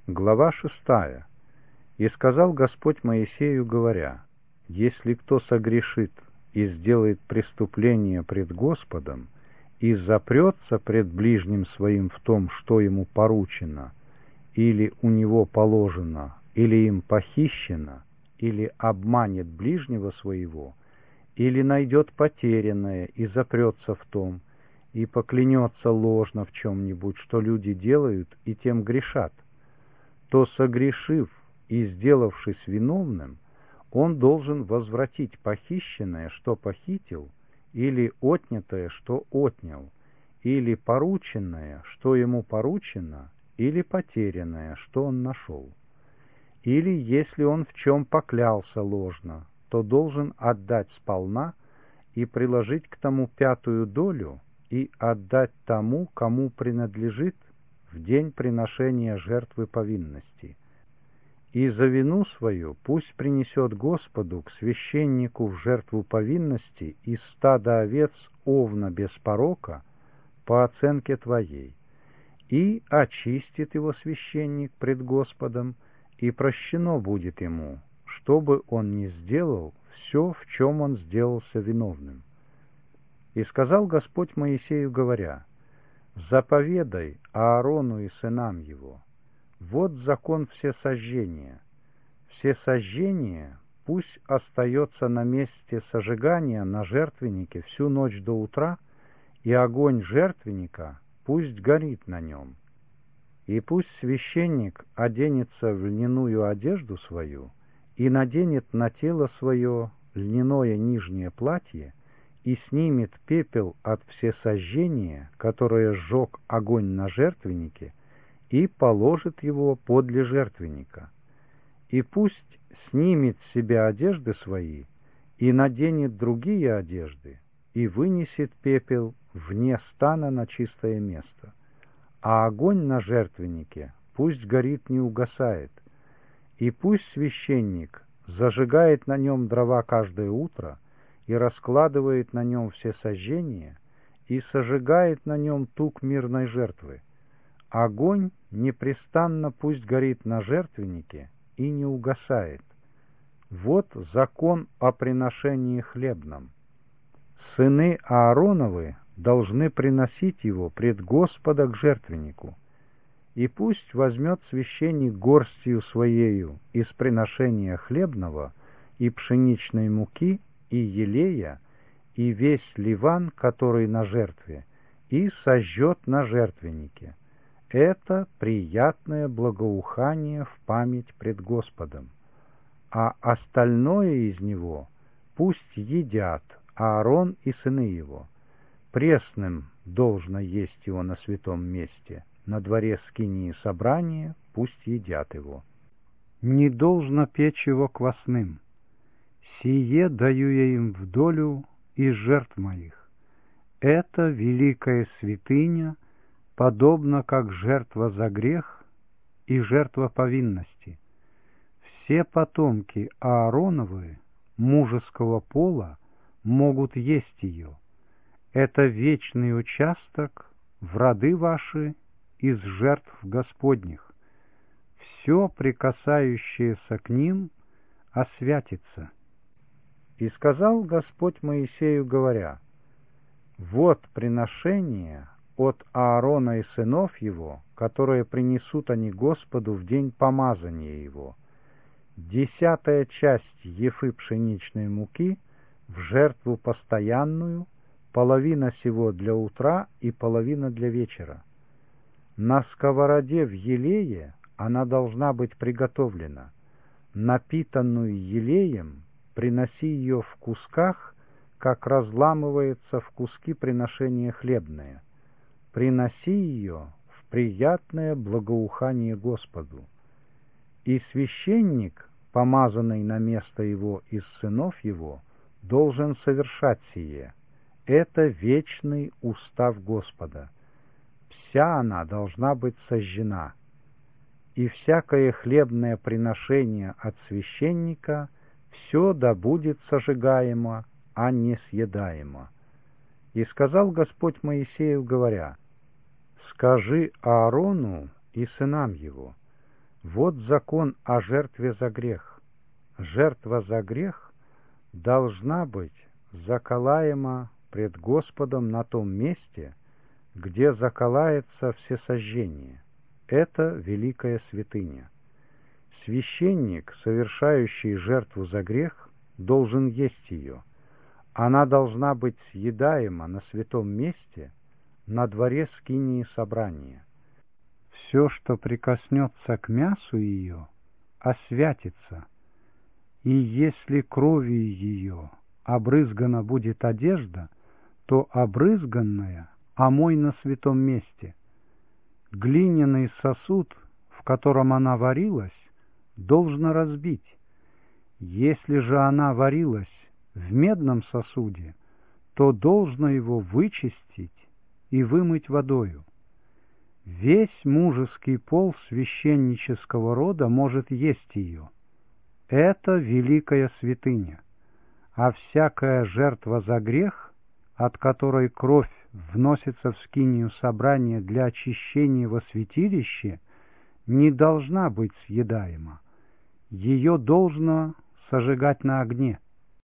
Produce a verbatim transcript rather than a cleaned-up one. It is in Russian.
Глава шестая. «И сказал Господь Моисею, говоря: если кто согрешит и сделает преступление пред Господом, и запрется пред ближним своим в том, что ему поручено, или у него положено, или им похищено, или обманет ближнего своего, или найдет потерянное и запрется в том, и поклянется ложно в чем-нибудь, что люди делают, и тем грешат, то, согрешив и сделавшись виновным, он должен возвратить похищенное, что похитил, или отнятое, что отнял, или порученное, что ему поручено, или потерянное, что он нашел. Или, если он в чем поклялся ложно, то должен отдать сполна и приложить к тому пятую долю и отдать тому, кому принадлежит, в день приношения жертвы повинности. И за вину свою пусть принесет Господу к священнику в жертву повинности из стада овец овна без порока по оценке твоей, и очистит его священник пред Господом, и прощено будет ему, чтобы он не сделал все, в чем он сделался виновным. И сказал Господь Моисею, говоря: заповедай Аарону и сынам его: вот закон всесожжения. Всесожжение пусть остается на месте сожигания на жертвеннике всю ночь до утра, и огонь жертвенника пусть горит на нем. И пусть священник оденется в льняную одежду свою и наденет на тело свое льняное нижнее платье, и снимет пепел от всесожжения, которое сжег огонь на жертвеннике, и положит его подле жертвенника. И пусть снимет с себя одежды свои, и наденет другие одежды, и вынесет пепел вне стана на чистое место. А огонь на жертвеннике пусть горит, не угасает, и пусть священник зажигает на нем дрова каждое утро, и раскладывает на нем все сожжения, и сожигает на нем тук мирной жертвы. Огонь непрестанно пусть горит на жертвеннике и не угасает. Вот закон о приношении хлебном. Сыны Аароновы должны приносить его пред Господа к жертвеннику. И пусть возьмет священник горстью своею из приношения хлебного и пшеничной муки, и елея, и весь ливан, который на жертве, и сожжет на жертвеннике. Это приятное благоухание в память пред Господом. А остальное из него пусть едят Аарон и сыны его. Пресным должно есть его на святом месте, на дворе скинии собрания пусть едят его. Не должно печь его квасным. Сие даю я им в долю из жертв моих. Это великая святыня, подобно как жертва за грех и жертва повинности. Все потомки Аароновы, мужеского пола, могут есть ее. Это вечный участок в роды ваши из жертв Господних. Все, прикасающееся к ним, освятится. И сказал Господь Моисею, говоря: вот приношение от Аарона и сынов его, которые принесут они Господу в день помазания его: десятая часть ефы пшеничной муки в жертву постоянную, половина сего для утра и половина для вечера. На сковороде в елее она должна быть приготовлена. Напитанную елеем приноси ее в кусках, как разламывается в куски приношение хлебное. Приноси ее в приятное благоухание Господу. И священник, помазанный на место его из сынов его, должен совершать сие. Это вечный устав Господа. Вся она должна быть сожжена. И всякое хлебное приношение от священника все да будет сожигаемо, а не съедаемо. И сказал Господь Моисею, говоря: скажи Аарону и сынам его: Вот закон о жертве за грех. Жертва за грех должна быть заколаема пред Господом на том месте, где заколается всесожжение. Это великая святыня. Священник, совершающий жертву за грех, должен есть ее. Она должна быть съедаема на святом месте, на дворе скинии собрания. Все, что прикоснется к мясу ее, освятится, и если кровью ее обрызгана будет одежда, то обрызганная омой на святом месте. Глиняный сосуд, в котором она варилась, должно разбить. Если же она варилась в медном сосуде, то должно его вычистить и вымыть водою. Весь мужеский пол священнического рода может есть ее. Это великая святыня, а всякая жертва за грех, от которой кровь вносится в скинию собрания для очищения во святилище, не должна быть съедаема. Ее должно сожигать на огне.